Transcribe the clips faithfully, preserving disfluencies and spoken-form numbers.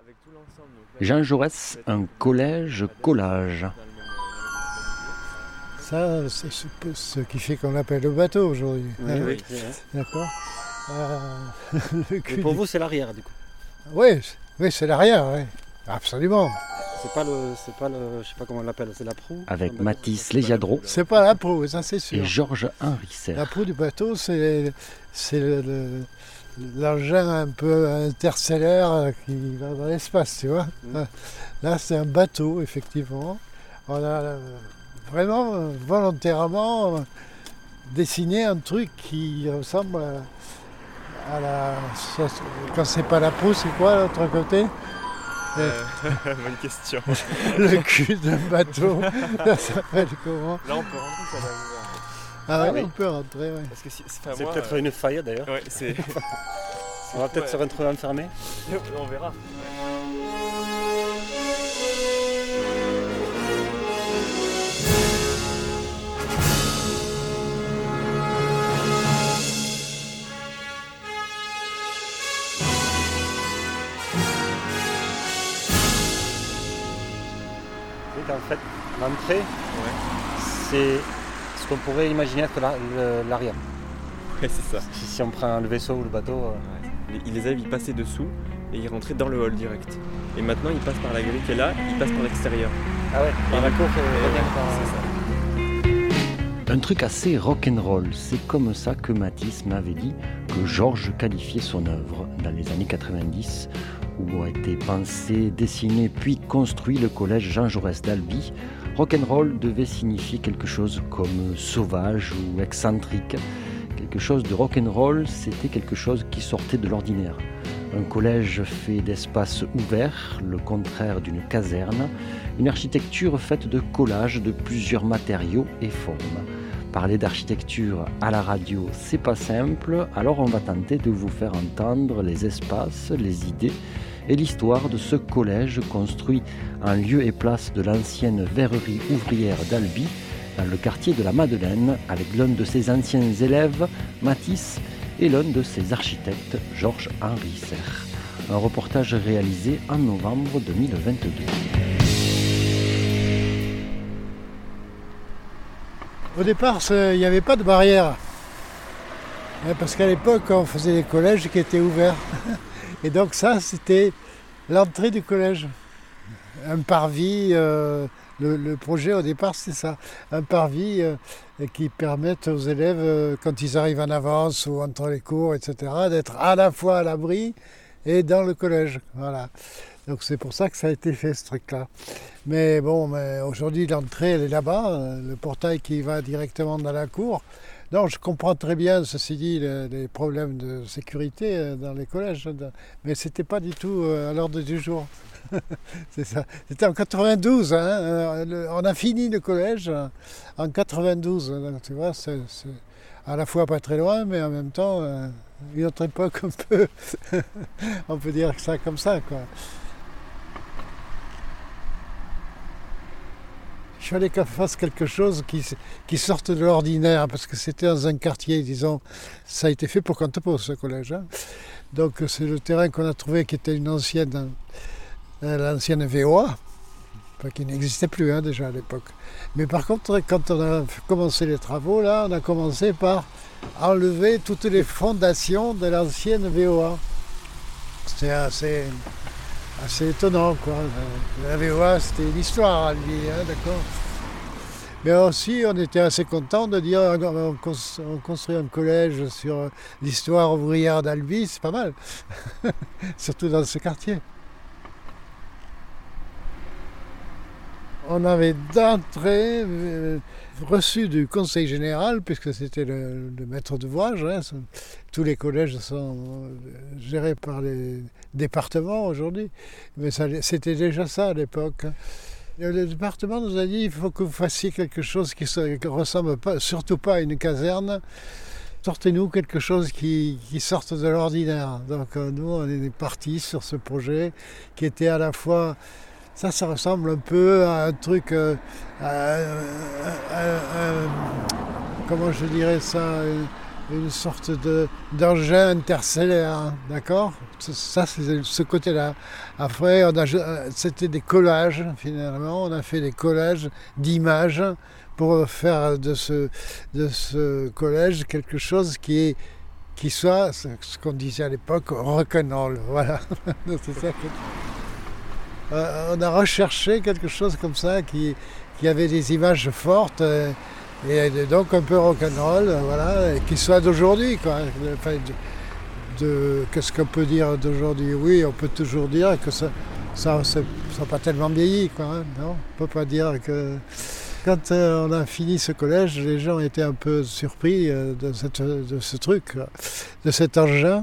Jean Jaurès, un collège collage. Ça, c'est ce qui fait qu'on l'appelle le bateau aujourd'hui. Oui, hein, oui, c'est vrai. D'accord. Euh, le cul Mais pour du- vous, c'est l'arrière, du coup. Oui, oui, c'est l'arrière, oui. Absolument. C'est pas le, c'est pas le, je sais pas comment on l'appelle, c'est la proue. Avec Enfin, Mathis Légiadro C'est pas la proue, ça c'est sûr. et Georges Henri La Serre. proue du bateau, c'est c'est le- le- l'engin un peu interstellaire qui va dans l'espace, tu vois. Mm. Là, c'est un bateau, effectivement. On a euh, vraiment, euh, volontairement, euh, dessiné un truc qui ressemble à, à la... ça, c'est- Quand c'est pas la proue, c'est quoi l'autre côté? Euh, bonne question. Le cul d'un bateau. Ça s'appelle comment? Là, on peut rentrer, ça va ouvert. Ah ouais, oui. on peut rentrer, ouais. Parce que si, c'est, enfin, C'est moi, peut-être euh, une faille d'ailleurs. ouais, c'est. On va peut-être se retrouver enfermé. On verra. C'est en fait l'entrée, Ouais. c'est ce qu'on pourrait imaginer être la- le- l'arrière. Ouais, c'est ça. Si, si on prend le vaisseau ou le bateau. euh, Ouais. Les- Les élèves, ils passaient dessous et ils rentraient dans le hall direct. Et maintenant, ils passent par la grille qui est là, ils passent par l'extérieur. Ah ouais, par la cour, Et, euh, ouais, par- c'est ça. Un truc assez rock'n'roll, c'est comme ça que Mathis m'avait dit que Georges qualifiait son œuvre dans les années quatre-vingt-dix, où a été pensé, dessiné puis construit le collège Jean Jaurès d'Albi. Rock'n'roll devait signifier quelque chose comme sauvage ou excentrique. Quelque chose de rock'n'roll, c'était quelque chose qui sortait de l'ordinaire. Un collège fait d'espaces ouverts, le contraire d'une caserne. Une architecture faite de collages de plusieurs matériaux et formes. Parler d'architecture à la radio, c'est pas simple, alors on va tenter de vous faire entendre les espaces, les idées et l'histoire de ce collège construit en lieu et place de l'ancienne verrerie ouvrière d'Albi, dans le quartier de la Madeleine, avec l'un de ses anciens élèves, Mathis, et l'un de ses architectes, Georges Henri Serre. Un reportage réalisé en novembre deux mille vingt-deux. Au départ, c'est- il n'y avait pas de barrière. Hein, Parce qu'à l'époque, on faisait des collèges qui étaient ouverts. Et donc ça, c'était l'entrée du collège. Un parvis, euh, le, le projet au départ, c'est ça. Un parvis euh, qui permette aux élèves, euh, quand ils arrivent en avance ou entre les cours, et cetera, d'être à la fois à l'abri et dans le collège. Voilà. Donc c'est pour ça que ça a été fait, ce truc-là. Mais bon, mais aujourd'hui, l'entrée, elle est là-bas, euh, le portail qui va directement dans la cour. Non, je comprends très bien, ceci dit, les, les problèmes de sécurité euh, dans les collèges, de- mais c'était pas du tout euh, à l'ordre du jour. C'est ça. C'était en quatre-vingt-douze, hein, euh, le- on a fini le collège euh, en quatre-vingt-douze. Donc, tu vois, c'est c'est à la fois pas très loin, mais en même temps, euh, une autre époque un peu. On peut dire ça comme ça, quoi. Il fallait qu'on fasse quelque chose qui, s- qui sorte de l'ordinaire, parce que c'était dans un quartier, disons, ça a été fait pour Cantepose, ce collège. hein. Donc c'est le terrain qu'on a trouvé qui était une ancienne, euh, l'ancienne V O A, enfin, qui n'existait plus hein, déjà à l'époque. Mais par contre, quand on a commencé les travaux, là, on a commencé par enlever toutes les fondations de l'ancienne V O A. C'était assez, assez étonnant, quoi. La V O A, c'était une histoire à lui, hein, d'accord. Mais aussi, on était assez contents de dire on, cons- on construit un collège sur l'histoire ouvrière d'Albi, c'est pas mal. Surtout dans ce quartier. On avait d'entrée euh, reçu du conseil général, puisque c'était le, le maître d'ouvrage. hein, ce- tous les collèges sont euh, gérés par les départements aujourd'hui, mais ça- c'était déjà ça à l'époque. hein. Le, le département nous a dit il faut que vous fassiez quelque chose qui ne ressemble pas, surtout pas à une caserne. Sortez-nous quelque chose qui, qui sorte de l'ordinaire. Donc euh, nous, on est partis sur ce projet qui était à la fois... Ça, ça ressemble un peu à un truc... euh, à- à- à- à- comment je dirais ça euh, une sorte de, d'engin interstellaire, d'accord ? Ça, c'est ce côté-là. Après, on a, c'était des collages, finalement. On a fait des collages d'images pour faire de ce, de ce collage quelque chose qui, est, qui soit, ce qu'on disait à l'époque, rock'n'roll. Voilà. C'est ça que... euh, on a recherché quelque chose comme ça qui, qui avait des images fortes. Euh, Et donc un peu rock'n'roll, voilà, et qui soit d'aujourd'hui, quoi. Enfin, de, de, qu'est-ce qu'on peut dire d'aujourd'hui ? Oui, on peut toujours dire que ça ça n'a pas tellement vieilli, quoi. Hein, non ? On ne peut pas dire que... Quand euh, on a fini ce collège, les gens étaient un peu surpris euh, de, cette, de ce truc, là, de cet engin.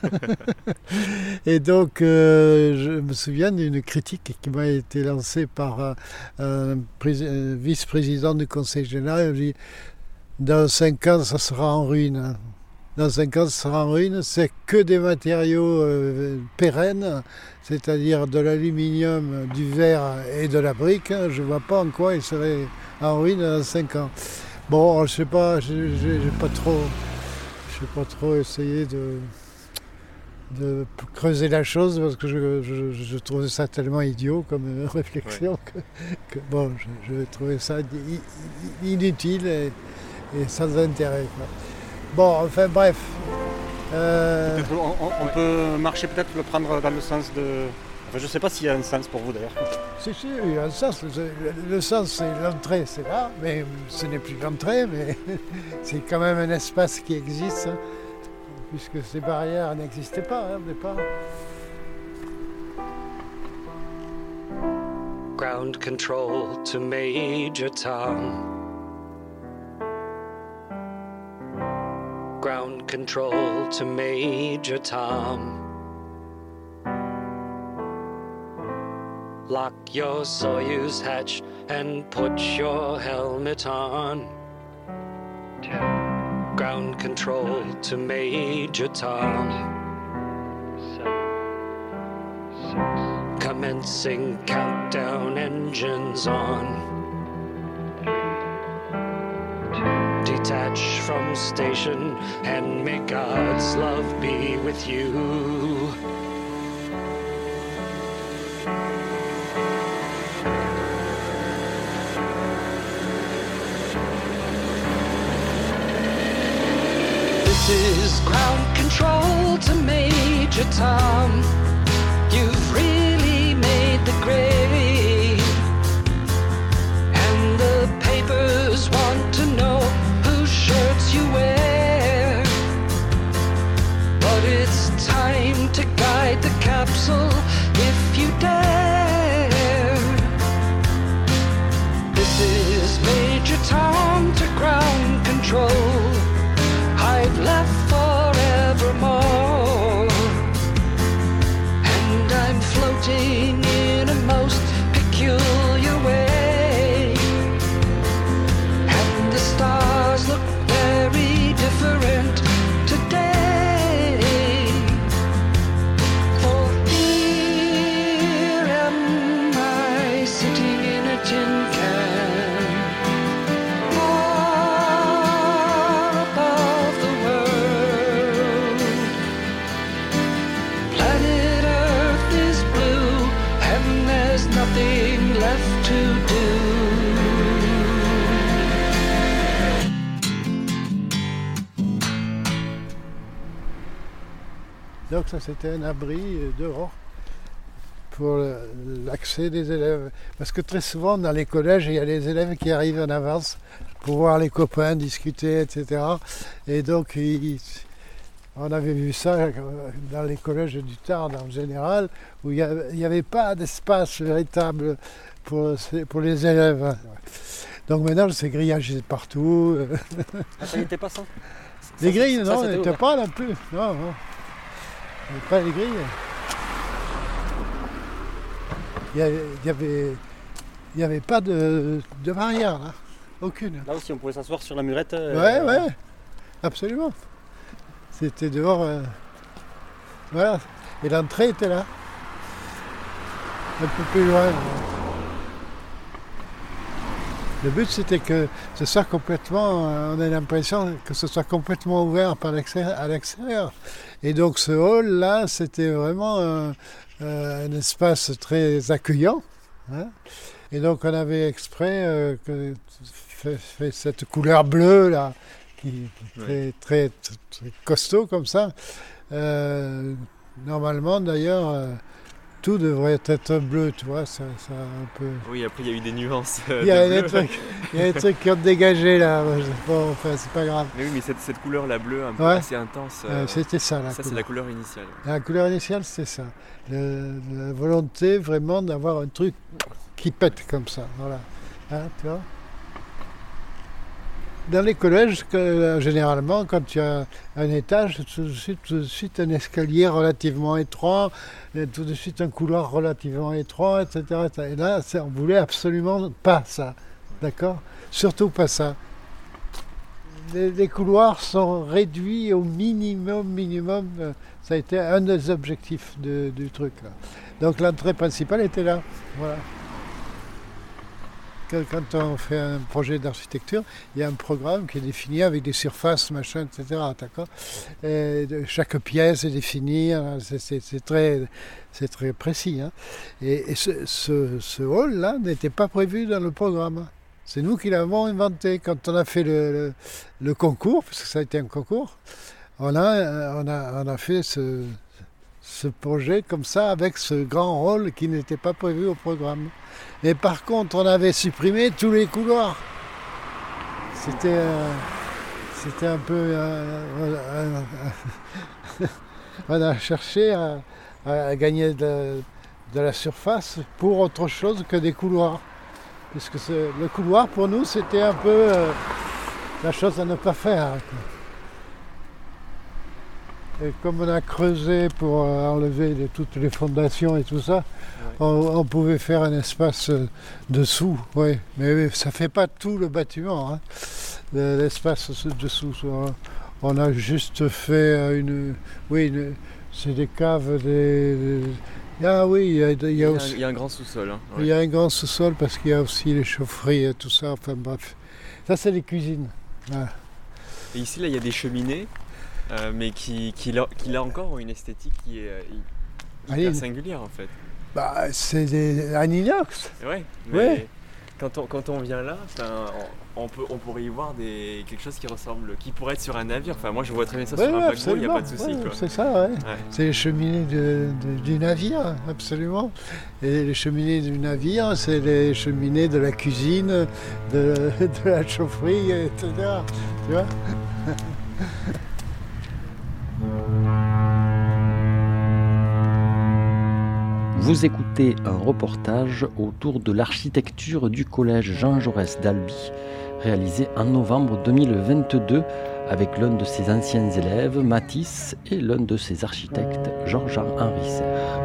Et donc, euh, je me souviens d'une critique qui m'a été lancée par euh, un, pré- un vice-président du Conseil général. Il dit « Dans cinq ans, ça sera en ruine. Dans cinq ans, ça sera en ruine. C'est que des matériaux euh, pérennes, c'est-à-dire de l'aluminium, du verre et de la brique. Je ne vois pas en quoi il serait... en ruine dans cinq ans. Bon, je sais pas, j'ai, j'ai, j'ai pas trop, j'ai pas trop essayé de, de creuser la chose parce que je, je, je trouvais ça tellement idiot comme réflexion ouais. que, que bon, je, je trouvais ça inutile et, et sans intérêt, quoi. Bon, enfin bref. Euh... On, on peut marcher peut-être le prendre dans le sens de. Enfin, je ne sais pas s'il y a un sens pour vous d'ailleurs. Si, si, il y a un sens. Le, le sens, c'est l'entrée, c'est là, mais ce n'est plus l'entrée, mais c'est quand même un espace qui existe, hein, puisque ces barrières n'existaient pas hein, au départ. Ground control to Major Tom. Ground control to Major Tom. Lock your Soyuz hatch and put your helmet on. Ten. Ground control nine, to Major Tom. Eight, seven, six, commencing countdown, engines on. Three, two, detach from station and may God's love be with you. This is ground control to Major Tom. You've really made the grade, and the papers want to know whose shirts you wear. But it's time to guide the capsule if you dare. This is Major Tom to ground control. I've left forevermore, and I'm floating in a most peculiar way, and the stars look very different today. For here am I sitting in a tin can, far above the world. Planet Earth is blue, and there's nothing left to do. Donc ça c'était un abri dehors pour l'accès des élèves. Parce que très souvent dans les collèges, il y a les élèves qui arrivent en avance pour voir les copains, discuter, et cetera. Et donc ils, on avait vu ça dans les collèges du Tarn en général, où il n'y avait pas d'espace véritable pour, pour les élèves. Donc maintenant c'est grillagé partout. Ah, ça n'était pas ça? Les ça, grilles, ça, non, n'étaient pas non plus. Non, non. Pas les grilles. Il n'y avait, il y avait, il y avait pas de, de barrière, là. Aucune. Là aussi, on pouvait s'asseoir sur la murette. Euh... Ouais, ouais, absolument. C'était dehors. Euh... Voilà. Et l'entrée était là. Un peu plus loin. Le but, c'était que ce soit complètement, on a l'impression que ce soit complètement ouvert par l'extérieur, à l'extérieur. Et donc ce hall-là, c'était vraiment un, un espace très accueillant. Hein. Et donc on avait exprès euh, que, fait, fait cette couleur bleue là, qui est très, Ouais. très, très, très costaud comme ça. Euh, normalement d'ailleurs, euh, tout devrait être bleu, tu vois, ça, ça un peu. Oui, après il y a eu des nuances euh, Il y a de des bleu. trucs, il y a des trucs qui ont dégagé là. Bon, enfin, c'est pas grave. Mais oui, mais cette, cette couleur, la bleue, un peu Ouais. assez intense, euh, Euh, c'était ça la ça c'est couleur. la couleur initiale. La couleur initiale, c'était ça. Le- la volonté vraiment d'avoir un truc qui pète comme ça. Voilà. Hein, tu vois. Dans les collèges, que, euh, généralement, quand tu as un étage, tout de suite, tout de suite un escalier relativement étroit, et tout de suite un couloir relativement étroit, et cetera et cetera. Et là, c'est- on voulait absolument pas ça. D'accord ? Surtout pas ça. Les, les couloirs sont réduits au minimum, minimum. euh, Ça a été un des objectifs de- du truc. Là. Donc l'entrée principale était là. Voilà. Que- Quand on fait un projet d'architecture, il y a un programme qui est défini avec des surfaces, machin, et cetera. D'accord ? Et de- chaque pièce est définie, hein, c'est, c'est- c'est très, c'est très précis. Hein. Et, et ce, ce, ce hall-là n'était pas prévu dans le programme. C'est nous qui l'avons inventé. Quand on a fait le, le, le concours, parce que ça a été un concours, on a, euh, on a, on a fait ce, ce projet comme ça avec ce grand hall qui n'était pas prévu au programme. Mais par contre, on avait supprimé tous les couloirs. C'était, euh, c'était un peu... euh, euh, euh, on a cherché à, à gagner de, de la surface pour autre chose que des couloirs. Puisque ce- le couloir, pour nous, c'était un peu euh, la chose à ne pas faire. Quoi. Et comme on a creusé pour euh, enlever les- toutes les fondations et tout ça, on, on pouvait faire un espace euh, dessous, oui. Mais ça ne fait pas tout le bâtiment, hein, le- l'espace s- dessous. On- On a juste fait euh, une... Oui, une- c'est des caves, des... Ah oui, il y a, il y a Il y a, un, aussi... il y a un grand sous-sol. Hein, ouais. Il y a un grand sous-sol parce qu'il y a aussi les chaufferies et tout ça, enfin bref. Ça, c'est les cuisines. Voilà. Et ici, là, il y a des cheminées, euh, mais qui, qui, là, qui, là encore, ont une esthétique qui est euh, hy- Ah, hyper il- singulière, en fait. Bah, c'est des en inox. Et ouais, mais Ouais. Quand, on, quand on vient là, enfin, on, on, peut, on pourrait y voir des, quelque chose qui ressemble, qui pourrait être sur un navire. Enfin, moi, je vois très bien ça Ouais, sur un ouais, paquebot, il n'y a pas de absolument. souci. Ouais, quoi. c'est ça, ouais. Ouais. C'est les cheminées de- de- du navire, absolument. Et les cheminées du navire, c'est les cheminées de la cuisine, de, de la chaufferie, et cetera. Tu vois ? Vous écoutez un reportage autour de l'architecture du collège Jean Jaurès d'Albi, réalisé en novembre deux mille vingt-deux avec l'un de ses anciens élèves, Matisse, et l'un de ses architectes, Georges-Henri Serre.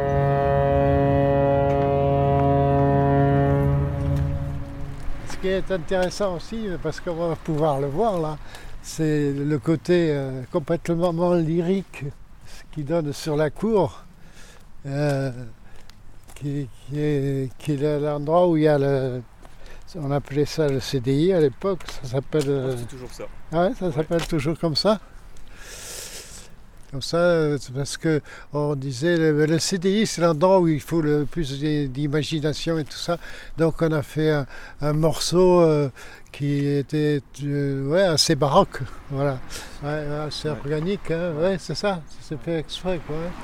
Ce qui est intéressant aussi, parce qu'on va pouvoir le voir là, c'est le côté euh, complètement lyrique qui donne sur la cour, euh, qui, qui est, qui est l'endroit où il y a le... On appelait ça le C D I à l'époque, ça s'appelle... euh, C'est toujours ça. Ah ouais, ça s'appelle toujours comme ça. Comme ça, euh, c'est parce que on disait le, le C D I, c'est l'endroit où il faut le plus d'i- d'imagination et tout ça. Donc on a fait un, un morceau euh, qui était euh, ouais, assez baroque, voilà, ouais, ouais, assez Ouais. organique, hein. Ouais, c'est ça, c'est fait exprès, quoi. Ouais.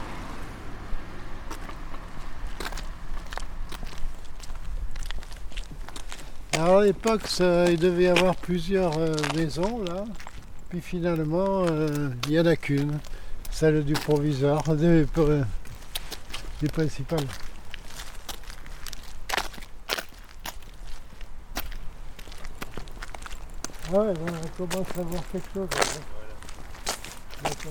Alors à l'époque, ça- il devait y avoir plusieurs euh, maisons là, puis finalement, euh, il n'y en a qu'une, celle du proviseur, du, pour- euh, du principal. Ah ouais, voilà, on commence à voir quelque chose. Là, D'accord.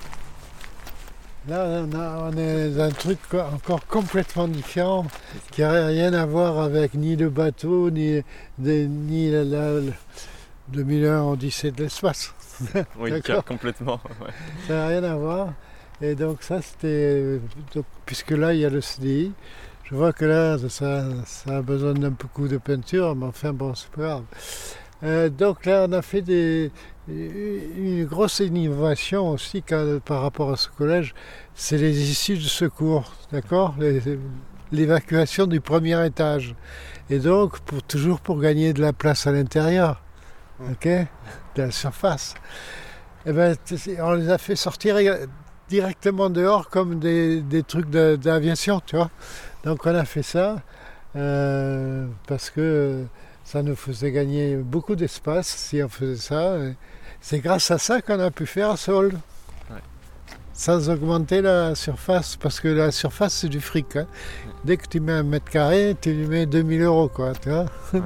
Là, on, a, on est dans un truc co- encore complètement différent, qui n'a rien à voir avec ni le bateau, ni, de- ni la, la- le deux mille un Odyssée de l'espace. Oui, D'accord. complètement. Ouais. Ça n'a rien à voir. Et donc ça, c'était... donc, puisque là, il y a le C D I, Je vois que là, ça, ça a besoin d'un peu coup de peinture, mais enfin bon, c'est pas grave. Euh, donc là, on a fait des, une grosse innovation aussi quand, par rapport à ce collège, c'est les issues de secours, d'accord, les, l'évacuation du premier étage. Et donc, pour, toujours pour gagner de la place à l'intérieur, ok, de la surface. Et ben, on les a fait sortir directement dehors comme des, des trucs de, d'aviation, tu vois. Donc on a fait ça euh, parce que ça nous faisait gagner beaucoup d'espace si on faisait ça. Et c'est grâce à ça qu'on a pu faire ce hall. Ouais. Sans augmenter la surface, parce que la surface c'est du fric. Hein. Dès que tu mets un mètre carré, tu lui mets deux mille euros, quoi, tu vois. Ouais.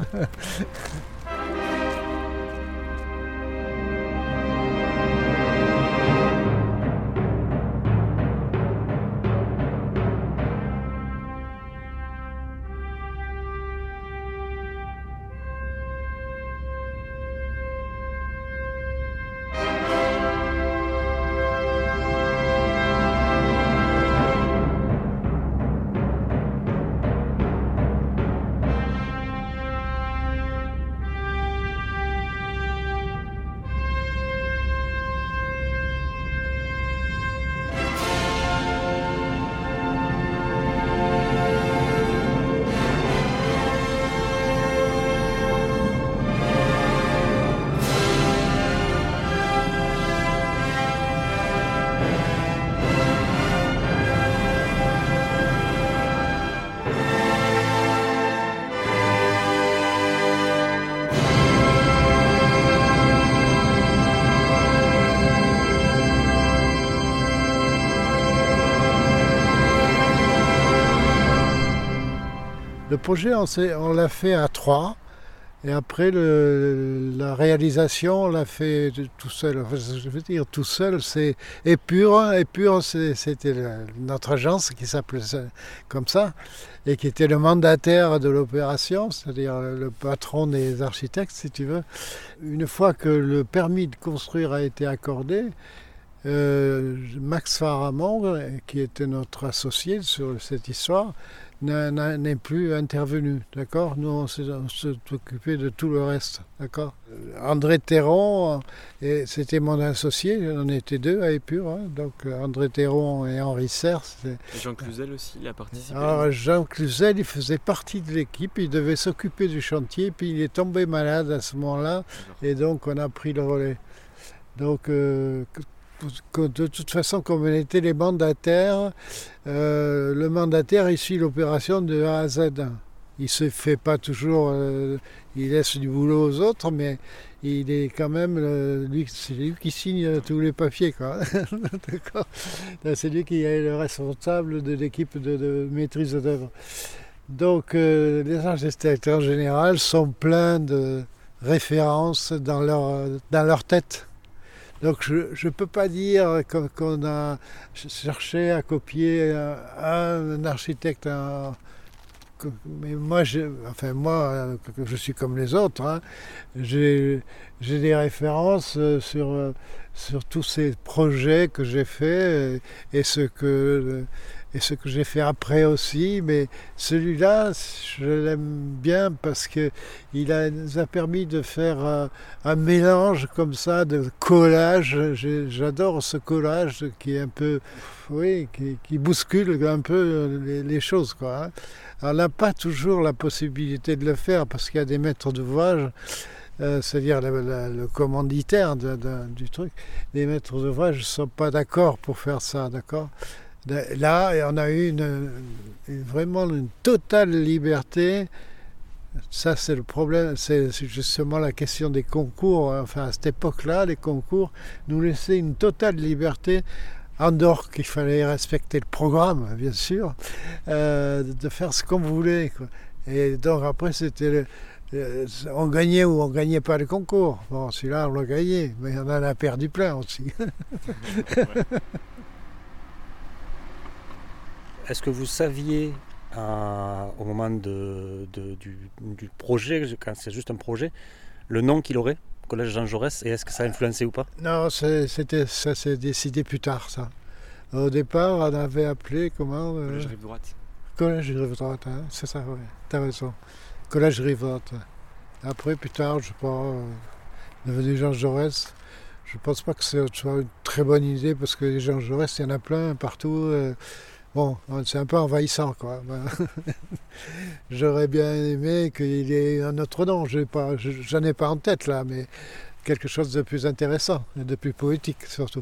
Le projet, on, on l'a fait à trois, et après le, la réalisation, on l'a fait tout seul. Enfin, je veux dire tout seul, c'est Épure. Épure, c'était notre agence qui s'appelait comme ça, et qui était le mandataire de l'opération, c'est-à-dire le patron des architectes, si tu veux. Une fois que le permis de construire a été accordé, euh, Max Faramond, qui était notre associé sur cette histoire, n'est plus intervenu, d'accord. Nous, on s'est occupé de tout le reste, d'accord. André Théron, c'était mon associé, on était deux à Épure, hein, donc André Théron et Henri Serre. Et Jean Cluzel aussi, il a participé. Alors Jean Cluzel, il faisait partie de l'équipe, il devait s'occuper du chantier, puis il est tombé malade à ce moment-là, et donc on a pris le relais. Donc, euh, de toute façon, comme on était les mandataires, euh, le mandataire il suit l'opération de A à Z. Il ne se fait pas toujours, euh, il laisse du boulot aux autres, mais il est quand même, euh, lui, c'est lui qui signe tous les papiers, quoi. D'accord. C'est lui qui est le responsable de l'équipe de, de maîtrise d'œuvre. Donc, euh, les architectes en général sont pleins de références dans leur, dans leur tête. Donc je ne peux pas dire qu'on a cherché à copier un, un architecte, un, mais moi, je, enfin moi, je suis comme les autres, hein, j'ai des références sur, sur tous ces projets que j'ai faits et, et ce que... et ce que j'ai fait après aussi, mais celui-là, je l'aime bien parce qu'il nous a permis de faire un, un mélange comme ça, de collage. J'adore ce collage qui est un peu, oui, qui, qui bouscule un peu les, les choses, quoi. Hein. Alors, on n'a pas toujours la possibilité de le faire parce qu'il y a des maîtres d'ouvrage, euh, c'est-à-dire la, la, le commanditaire de, de, du truc. Les maîtres d'ouvrage ne sont pas d'accord pour faire ça, d'accord ? Là, on a eu une, une, vraiment une totale liberté. Ça, c'est le problème. C'est justement la question des concours. Enfin, à cette époque-là, les concours nous laissaient une totale liberté, en dehors qu'il fallait respecter le programme, bien sûr, euh, de faire ce qu'on voulait, quoi. Et donc, après, c'était... Le, on gagnait ou on ne gagnait pas le concours. Bon, celui-là, on l'a gagné, mais on en a perdu plein aussi. Est-ce que vous saviez euh, au moment de, de, du, du projet, quand c'est juste un projet, le nom qu'il aurait, Collège Jean Jaurès, et est-ce que ça a influencé ou pas? Non, c'était, ça s'est décidé plus tard, ça. Au départ, on avait appelé comment euh... Collège Rive Droite. collège Rive-Droite, hein, c'est ça, ouais, t'as raison. Collège Rive-Droite. Après, plus tard, je pense, euh, devenu Jean Jaurès, je ne pense pas que ce soit une très bonne idée parce que les Jean Jaurès, il y en a plein partout. Euh, bon, c'est un peu envahissant, quoi. J'aurais bien aimé qu'il y ait un autre nom, je n'en ai pas en tête là, mais quelque chose de plus intéressant et de plus poétique surtout.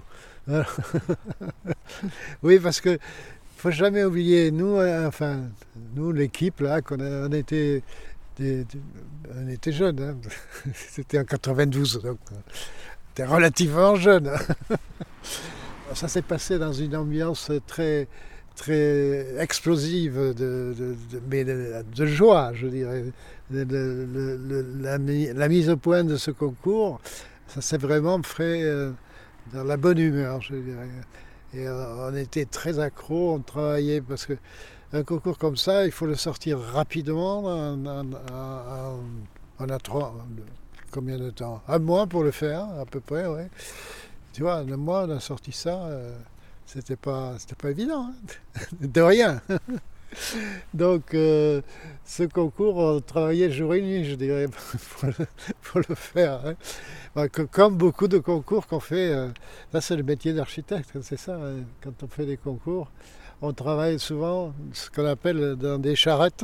Oui, parce que faut jamais oublier, nous, enfin, nous, l'équipe là, qu'on a, on était, des, des, on était jeunes, hein. C'était en quatre-vingt-douze, donc on était relativement jeunes. Ça s'est passé dans une ambiance très, très explosive, de, de, de, mais de, de joie, je dirais. De, de, de, de, la, la mise au point de ce concours, ça s'est vraiment fait euh, dans la bonne humeur, je dirais. Et euh, on était très accros, on travaillait parce que un concours comme ça, il faut le sortir rapidement. On, on, on, on a trois, combien de temps? Un mois pour le faire, à peu près, oui. Tu vois, un mois, on a sorti ça, euh, c'était pas, c'était pas évident, hein. De rien. Donc, euh, ce concours, on travaillait jour et nuit, je dirais, pour le, pour le faire. Hein. Bah, que, comme beaucoup de concours qu'on fait, euh, là c'est le métier d'architecte, c'est ça, hein. Quand on fait des concours, on travaille souvent ce qu'on appelle dans des charrettes.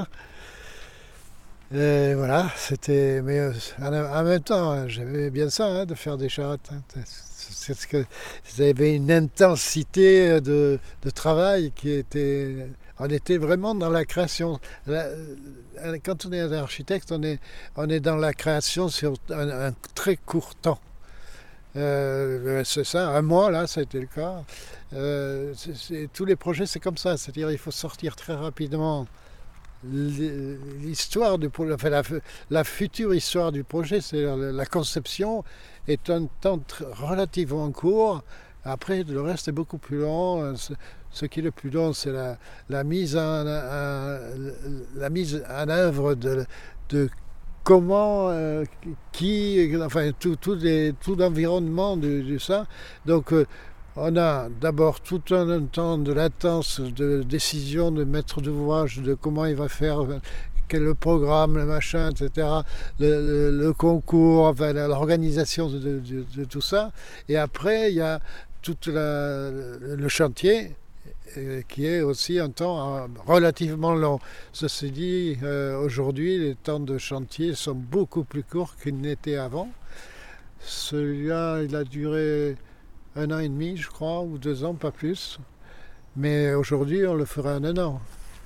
Et voilà, c'était. Mais euh, en, en même temps, j'aimais bien ça, hein, de faire des charrettes. Hein. C'est ce que vous avez une intensité de, de travail qui était. On était vraiment dans la création. La, quand on est architecte, on est, on est dans la création sur un, un très court temps. Euh, c'est ça, un mois là, ça a été le cas. Euh, c'est, c'est, tous les projets, c'est comme ça, c'est-à-dire il faut sortir très rapidement l'histoire du projet, enfin la, la future histoire du projet, c'est la, la conception est un temps relativement court. Après, le reste est beaucoup plus long. Ce qui est le plus long, c'est la, la mise en, en, la mise en œuvre de, de comment, euh, qui, enfin tout, tout, les, tout l'environnement de, de ça. Donc, euh, on a d'abord tout un temps de latence, de décision de maître d'ouvrage, de comment il va faire, quel est le programme, le machin, et cetera. Le, le, le concours, enfin, l'organisation de, de, de, de tout ça. Et après, il y a tout la, le chantier, qui est aussi un temps relativement long. Ceci dit, euh, aujourd'hui, les temps de chantier sont beaucoup plus courts qu'ils n'étaient avant. Celui-là, il a duré un an et demi, je crois, ou deux ans, pas plus. Mais aujourd'hui, on le fera en un an.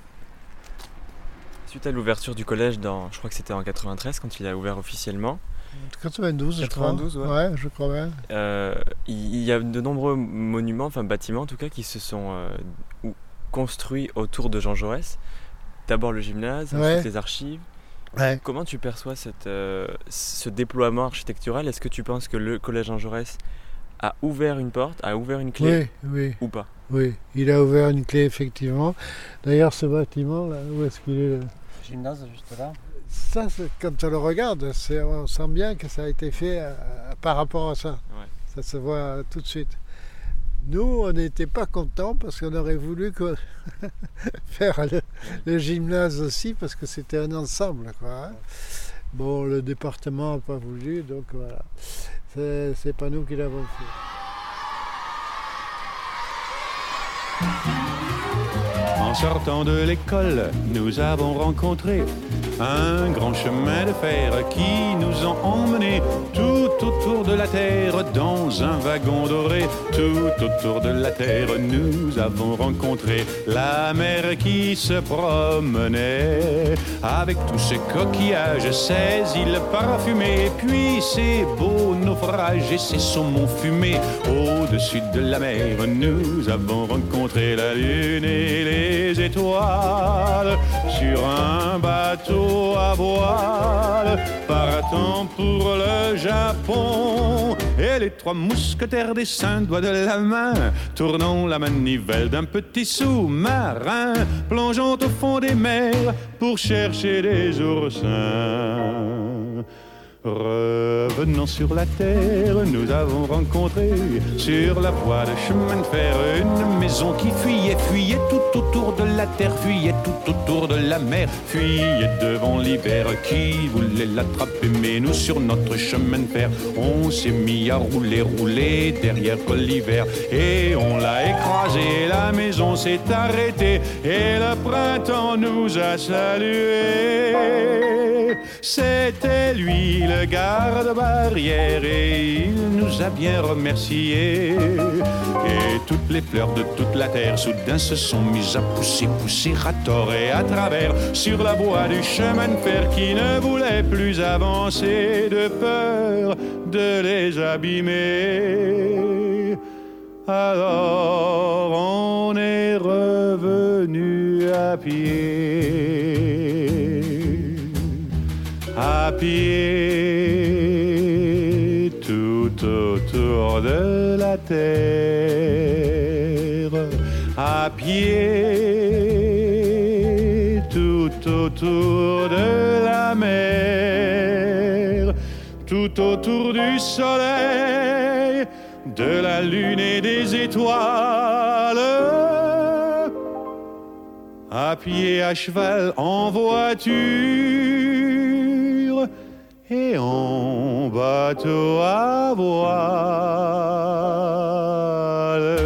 Suite à l'ouverture du collège, dans, je crois que c'était en quatre-vingt-treize, quand il a ouvert officiellement. quatre-vingt-douze, quatre-vingt-douze, je crois. Ouais. Ouais, je crois bien. Euh, il, il y a de nombreux monuments, enfin bâtiments en tout cas, qui se sont euh, construits autour de Jean Jaurès. D'abord le gymnase, ouais. Ensuite les archives. Ouais. Comment tu perçois cette, euh, ce déploiement architectural? Est-ce que tu penses que le collège Jean Jaurès a ouvert une porte, a ouvert une clé, oui, oui. ou pas? Oui, il a ouvert une clé effectivement. D'ailleurs, ce bâtiment, là, où est-ce qu'il est? Le gymnase, juste là. Ça, c'est, quand on le regarde, c'est, on sent bien que ça a été fait euh, par rapport à ça. Ouais. Ça se voit tout de suite. Nous, on n'était pas contents parce qu'on aurait voulu que faire le, le gymnase aussi parce que c'était un ensemble, quoi, hein. Bon, le département n'a pas voulu, donc voilà. C'est, c'est pas nous qui l'avons fait. En sortant de l'école, nous avons rencontré un grand chemin de fer qui nous a emmenés tout autour de la terre dans un wagon doré. Tout autour de la terre, nous avons rencontré la mer qui se promenait avec tous ses coquillages, ses îles parfumées, puis ses beaux naufrages et ses saumons fumés. Au-dessus de la mer, nous avons rencontré la lune et les étoiles sur un bateau à voile partant pour le Japon. Et les trois mousquetaires des cinq doigts de la main tournant la manivelle d'un petit sous-marin plongeant au fond des mers pour chercher des oursins. Revenons sur la terre, nous avons rencontré sur la voie de chemin de fer une maison qui fuyait, fuyait tout autour de la terre, fuyait tout autour de la mer, fuyait devant l'hiver qui voulait l'attraper. Mais nous sur notre chemin de fer, on s'est mis à rouler, rouler derrière l'hiver et on l'a écrasé. La maison s'est arrêtée et le printemps nous a salués. C'était lui le garde-barrière et il nous a bien remerciés. Et toutes les fleurs de toute la terre soudain se sont mises à pousser, pousser à tort et à travers sur la voie du chemin de fer qui ne voulait plus avancer de peur de les abîmer. Alors on est revenu à pied, à pied, tout autour de la terre, à pied, tout autour de la mer, tout autour du soleil, de la lune et des étoiles, à pied, à cheval, en voiture et en bateau à voile.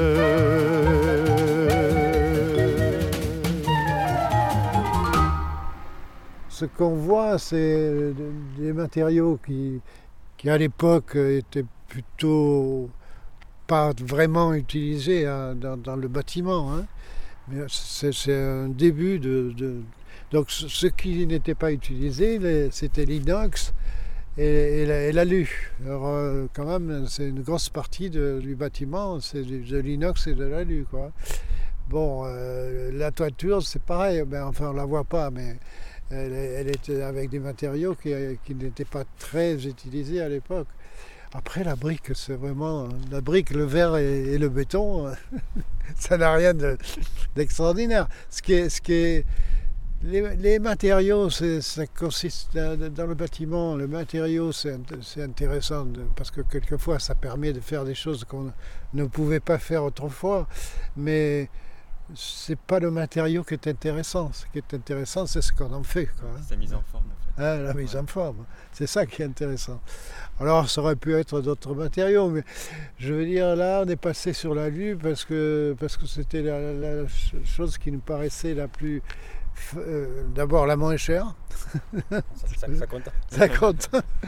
Ce qu'on voit, c'est des matériaux qui, qui à l'époque étaient plutôt pas vraiment utilisés hein, dans, dans le bâtiment. Hein. Mais c'est, c'est un début de, de... Donc ce qui n'était pas utilisé, les, c'était l'inox et, et, la, et l'alu. Alors euh, quand même, c'est une grosse partie de, du bâtiment, c'est de, de l'inox et de l'alu, quoi. Bon, euh, la toiture, c'est pareil, ben, enfin on la voit pas, mais elle, elle était avec des matériaux qui, qui n'étaient pas très utilisés à l'époque. Après, la brique, c'est vraiment... La brique, le verre et, et le béton, ça n'a rien de, d'extraordinaire. Ce qui est... Ce qui est les, les matériaux, c'est, ça consiste dans le bâtiment. Le matériau, c'est, c'est intéressant de, parce que quelquefois, ça permet de faire des choses qu'on ne pouvait pas faire autrefois. Mais c'est pas le matériau qui est intéressant. Ce qui est intéressant, c'est ce qu'on en fait, quoi. C'est sa mise en forme, en fait. Ah, la mise en forme, c'est ça qui est intéressant. Alors ça aurait pu être d'autres matériaux, mais je veux dire là on est passé sur l'alu parce que, parce que c'était la, la chose qui nous paraissait la plus... Euh, d'abord la moins chère. Ça, ça, ça compte. Ça compte.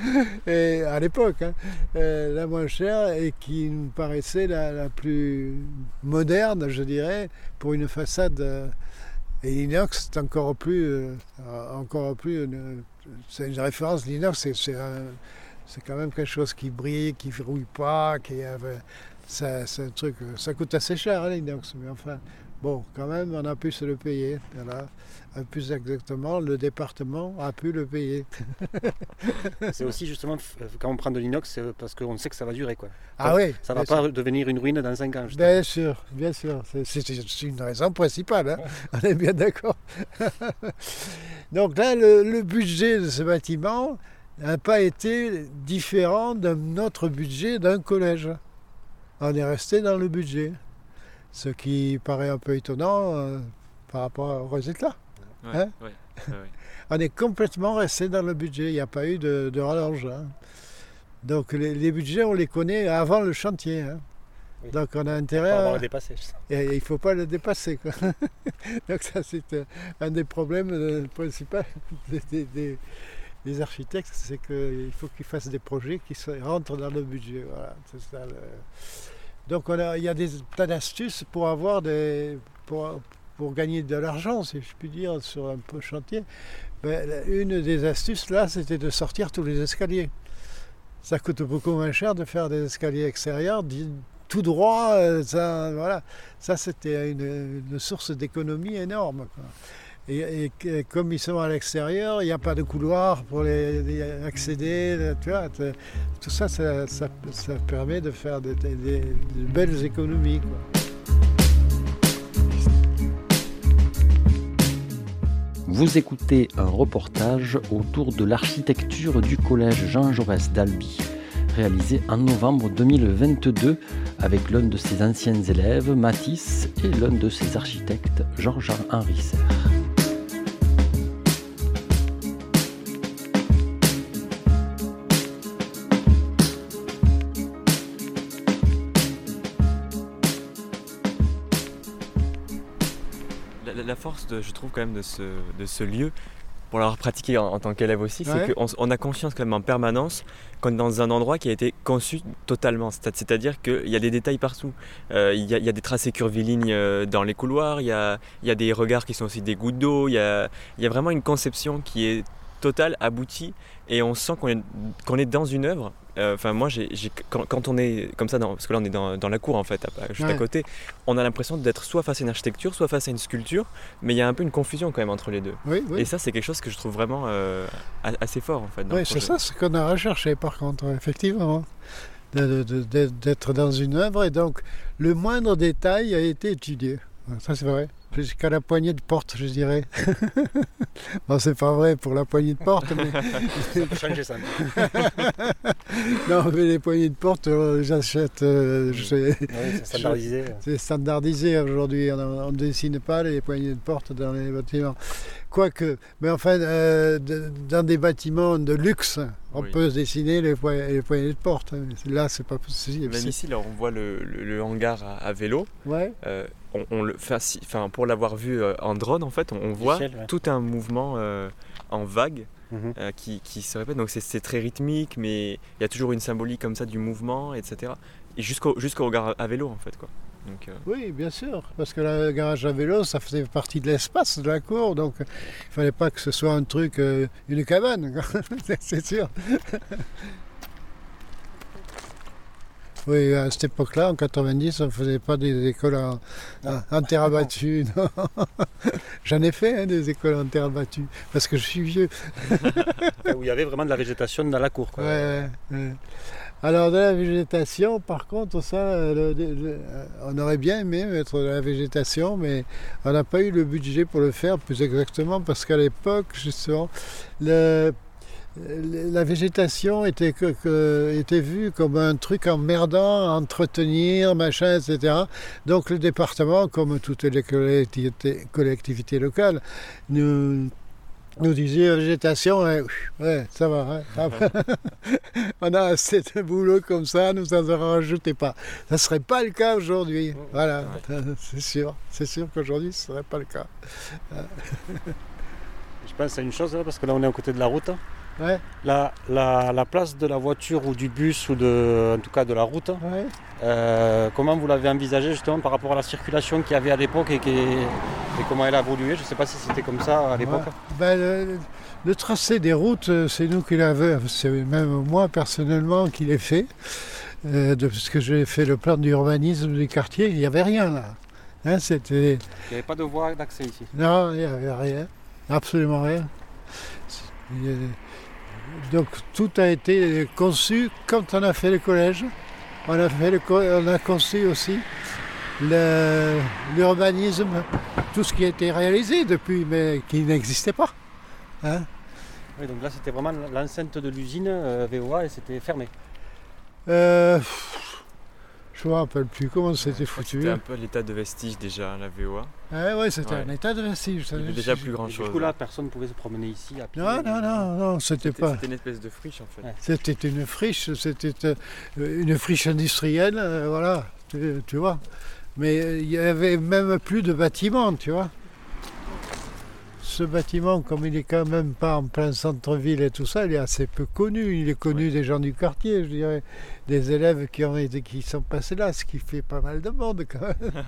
Et à l'époque, hein, euh, la moins chère et qui nous paraissait la, la plus moderne, je dirais, pour une façade. Euh, et l'inox, c'est encore plus... Euh, encore plus une, c'est une référence, l'inox, c'est, c'est, un, c'est quand même quelque chose qui brille, qui ne verrouille pas, qui euh, ça, c'est un truc, ça coûte assez cher, hein, l'inox, mais enfin, bon, quand même, on a pu se le payer, voilà. Plus exactement, le département a pu le payer. C'est aussi justement, quand on prend de l'inox, c'est parce qu'on sait que ça va durer, quoi. Ah oui. Ça ne va pas sûr. devenir une ruine dans cinq ans. Justement. Bien sûr, bien sûr. C'est, c'est, c'est une raison principale, hein. On est bien d'accord. Donc là, le, le budget de ce bâtiment n'a pas été différent de notre budget d'un collège. On est resté dans le budget. Ce qui paraît un peu étonnant euh, par rapport aux résultats. Ouais, hein ouais, ouais, ouais. On est complètement resté dans le budget, il n'y a pas eu de, de rallonge. Hein. Donc les, les budgets, on les connaît avant le chantier. Hein. Oui. Donc on a intérêt à... à... le dépasser. Et il ne faut pas le dépasser. Quoi. Donc ça, c'est un des problèmes euh, principaux des, des, des, des architectes, c'est qu'il faut qu'ils fassent des projets qui se, rentrent dans le budget. Voilà, c'est ça, le... Donc on a, il y a des tas d'astuces pour avoir des... Pour, pour gagner de l'argent, si je puis dire, sur un peu chantier. Ben, une des astuces, là, c'était de sortir tous les escaliers. Ça coûte beaucoup moins cher de faire des escaliers extérieurs, tout droit, ça, voilà. Ça, c'était une, une source d'économie énorme, quoi. Et, et, et comme ils sont à l'extérieur, il n'y a pas de couloir pour les, les accéder, tu vois, tout ça ça, ça, ça permet de faire de, de, de, de belles économies, quoi. Vous écoutez un reportage autour de l'architecture du collège Jean Jaurès d'Albi, réalisé en novembre deux mille vingt-deux avec l'un de ses anciens élèves, Mathis, et l'un de ses architectes, Georges-Henri Serre. La force, de, je trouve, quand même de ce, de ce lieu, pour l'avoir pratiqué en, en tant qu'élève aussi, Ouais. c'est qu'on on a conscience quand même en permanence qu'on est dans un endroit qui a été conçu totalement. C'est- C'est-à-dire qu'il y a des détails partout. Euh, il, y a, il y a des tracés curvilignes euh, dans les couloirs, il y a, il y a des regards qui sont aussi des gouttes d'eau, il y a, il y a vraiment une conception qui est totale, aboutie, et on sent qu'on est, qu'on est dans une œuvre. Enfin, moi, j'ai, j'ai, quand, quand on est comme ça, dans, parce que là on est dans, dans la cour en fait, à- juste à Ouais. côté, on a l'impression d'être soit face à une architecture, soit face à une sculpture, mais il y a un peu une confusion quand même entre les deux. Oui, oui. Et ça, c'est quelque chose que je trouve vraiment euh, a- assez fort en fait. Dans Oui, le c'est projet. ça ce qu'on a recherché par contre, effectivement. De- de- de- d'être dans une œuvre et donc le moindre détail a été étudié. Ça c'est vrai. Jusqu'à la poignée de porte, je dirais. Bon, c'est pas vrai pour la poignée de porte, mais On peut changer ça. non, mais les poignées de porte, euh, j'achète. euh, je- Oui, c'est standardisé. C'est standardisé aujourd'hui, on ne dessine pas les poignées de porte dans les bâtiments. Quoique, mais enfin, euh, de- dans des bâtiments de luxe, on Oui. peut dessiner les, po- les poignées de porte. Là, c'est pas possible. Même C'est- ici, là, on voit le, le- le hangar à, à vélo. Ouais. Euh, on, on le, enfin, si- enfin, pour l'avoir vu euh, en drone, en fait, on, on voit L'échelle, ouais. tout un mouvement euh, en vague Mhm. euh, qui, qui se répète. Donc c'est, c'est très rythmique, mais il y a toujours une symbolique comme ça du mouvement, et cetera. Et jusqu'au, jusqu'au hangar à vélo, en fait, quoi. Donc, euh, Oui, bien sûr, parce que le garage à vélo, ça faisait partie de l'espace de la cour, donc il fallait pas que ce soit un truc, euh, une cabane, c'est sûr. Oui, à cette époque-là, en quatre-vingt-dix, on ne faisait pas des écoles en, en- en terre battue. non. J'en ai fait hein, des écoles en terre battue, parce que je suis vieux. Où il y avait vraiment de la végétation dans la cour. Quoi. Ouais, ouais, ouais. Alors de la végétation, par contre, ça, euh, le- le- euh, on aurait bien aimé mettre de la végétation, mais on n'a pas eu le budget pour le faire, plus exactement, parce qu'à l'époque, justement, le- le- la végétation était, que- que- était vue comme un truc emmerdant à entretenir, machin, et cetera. Donc le département, comme toutes les collectivités, collectivités locales, nous nous disait végétation, ouais, ouais, ça va. Hein. On a assez de boulot comme ça, nous en rajoutez pas. Ça ne serait pas le cas aujourd'hui. Voilà, c'est sûr. C'est sûr qu'aujourd'hui, ce ne serait pas le cas. Je pense à une chose, là, parce que là on est à côté de la route. Ouais, La, la, la place de la voiture ou du bus ou de, en tout cas de la route, ouais. euh, comment vous l'avez envisagé justement par rapport à la circulation qu'il y avait à l'époque et, qui- et comment elle a évolué? Je ne sais pas si c'était comme ça à l'époque. Ouais. Ben, le, le tracé des routes, c'est nous qui l'avons, c'est même moi personnellement qui l'ai fait, euh, de, parce que j'ai fait le plan d'urbanisme du quartier, il n'y avait rien là. Hein, c'était... Il n'y avait pas de voie d'accès ici. Non, il n'y avait rien, absolument rien. Il y a- Donc tout a été conçu quand on a fait le collège. On a, fait le co- on a conçu aussi le- l'urbanisme, tout ce qui a été réalisé depuis, mais qui n'existait pas. Hein. Oui, donc là c'était vraiment l'enceinte de l'usine euh, V O A et c'était fermé. Euh, je ne me rappelle plus comment c'était je crois que foutu. c'était un peu l'état de vestige déjà, la V O A. Ah ouais, c'était Ouais. un état de vestige. Il n'y avait déjà plus grand Et chose. du coup là personne ne pouvait se promener ici à pied. Non, non, non, non, c'était C'était, pas. c'était une espèce de friche en fait. Ouais. C'était une friche, c'était euh, une friche industrielle, euh, voilà, tu, tu vois. Mais euh, il n'y avait même plus de bâtiment, tu vois. Ce bâtiment, comme il est quand même pas en plein centre-ville et tout ça, il est assez peu connu. Il est connu Ouais. des gens du quartier, je dirais, des élèves qui, ont été, qui sont passés là, ce qui fait pas mal de monde quand même.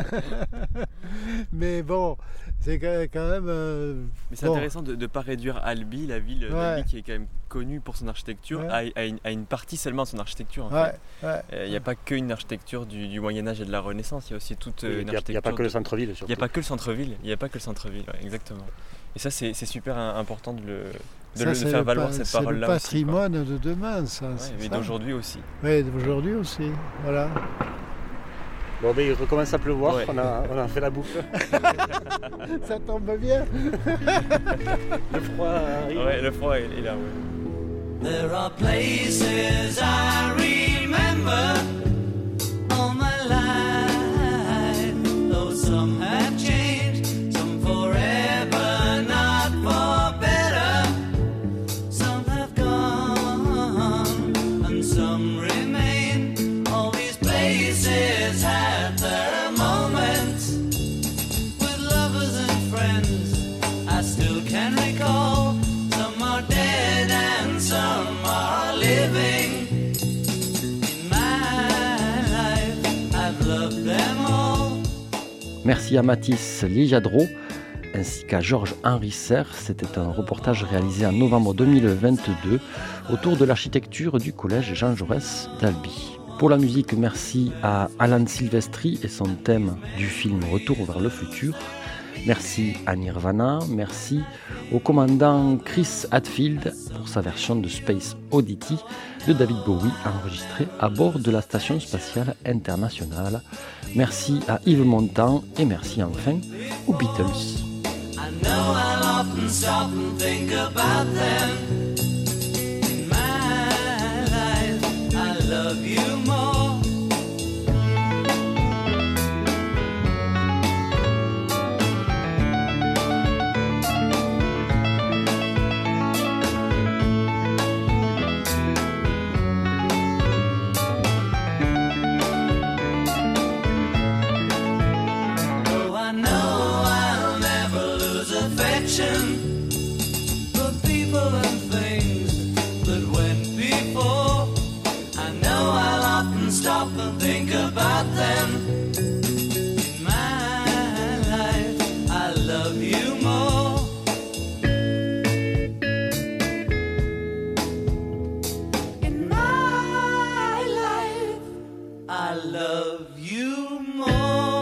Mais bon, c'est quand quand même... euh, Mais c'est bon. intéressant de ne pas réduire Albi, la ville Ouais. d'Albi qui est quand même connue pour son architecture, Ouais. à, à une, à une partie seulement de son architecture. En Ouais, fait. ouais. Euh, Il n'y a pas qu'une architecture du, du Moyen-Âge et de la Renaissance, il y a aussi toute euh, Il une n'y a, architecture. il y a pas que le de- centre-ville Il surtout. n'y a pas que le centre-ville, il n'y a pas que le centre-ville, ouais, exactement. Et ça, c'est, c'est super un- important de, le, de, Ça, le- de c'est faire le valoir pa- cette c'est le parole-là aussi. quoi. patrimoine de demain, ça. Ouais, c'est mais ça. d'aujourd'hui aussi. Oui, d'aujourd'hui aussi, voilà. Bon, ben, il recommence à pleuvoir, Ouais. on, a, on a fait la boucle. Ça tombe bien. Le froid arrive. Ouais, le froid est, est là, ouais. There are places I remember all my life, though some have changed, some forever, not for better. Some have gone, and some remain. All these places had their moments with lovers and friends. I still can recall. Some are dead and some are living. In my life, I've loved them all. Merci à Mathis Ligadro ainsi qu'à Georges-Henri Serre. C'était un reportage réalisé en novembre deux mille vingt-deux autour de l'architecture du collège Jean Jaurès d'Albi. Pour la musique, merci à Alan Silvestri et son thème du film Retour vers le futur. Merci à Nirvana, merci au commandant Chris Hadfield pour sa version de Space Oddity de David Bowie enregistrée à bord de la Station spatiale internationale. Merci à Yves Montand et merci enfin aux Beatles. I know I'll often stop and think about them. In my life, I love you more. Oh, I know I'll never lose affection for people and things that went before. I know I'll often stop and think about them. In my life, I love you more. In my life, I love you more.